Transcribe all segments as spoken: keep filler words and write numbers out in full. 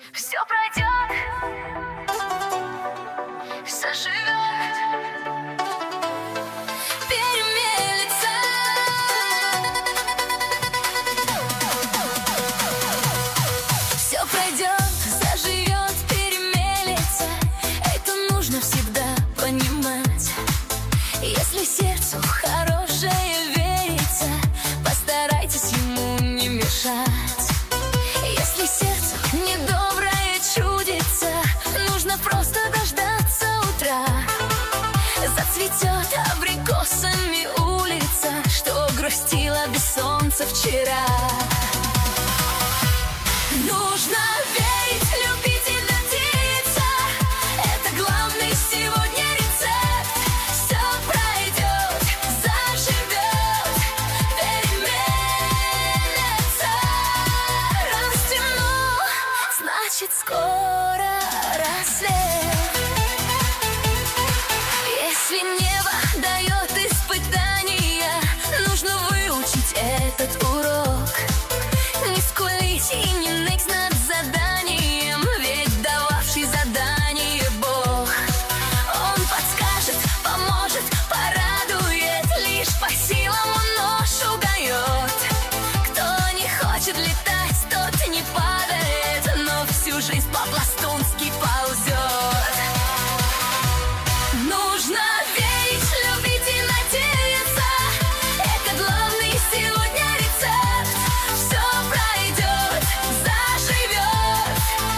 Все пройдет, заживет, перемелется. Все пройдет, заживет, перемелется. Это нужно всегда понимать. Если сердцу хорошее верится, постарайтесь ему не мешать. Если сердцу недоброе чудится, нужно просто дождаться утра. Зацветет абрикосами улица, что грустила без солнца вчера. Нужно верить, любить и надеяться. Это главный сегодня рецепт. Все пройдет, заживет, переменится. Растяну, значит скоро рассвет. Если небо дает испытания, нужно выучить этот урок. Не скулить и не ныть над заданием, ведь дававший задание Бог. Он подскажет, поможет, порадует, лишь по силам он ношу дает. Кто не хочет летать, тот не падает, но всю жизнь по-пластунски ползет. Нужно верить, любить и надеяться. Это главный сегодня рецепт. Все пройдет, заживет,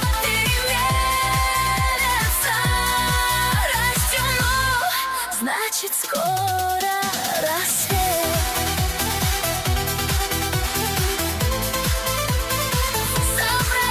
переменится. Растяну, значит скоро рассвет. Все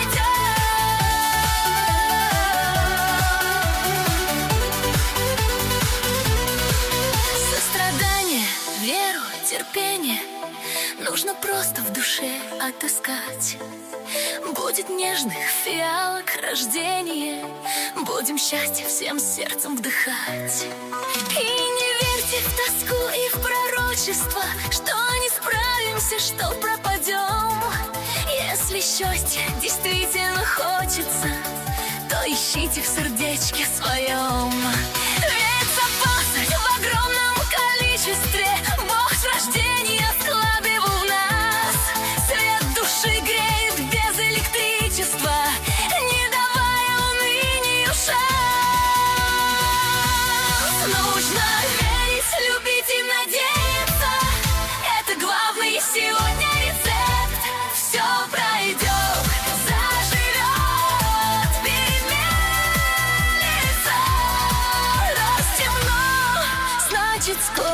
пройдет. Сострадание, веру, терпение нужно просто в душе отыскать. Будет нежных фиалок рождение, будем счастье всем сердцем вдыхать. И не верьте в тоску и в пророчество, что не справимся, что пропадем. Если счастье действительно хочется, то ищите в сердечке своем. Ведь запасы в огромном количестве Бог с рождения складывал в нас. Свет души греет без электричества, не давая унынию шанс. Нужно верить, любить и надеяться. Это главный сегодня рецепт. Все пройдет, заживет, переменится. Растяну, значит скоро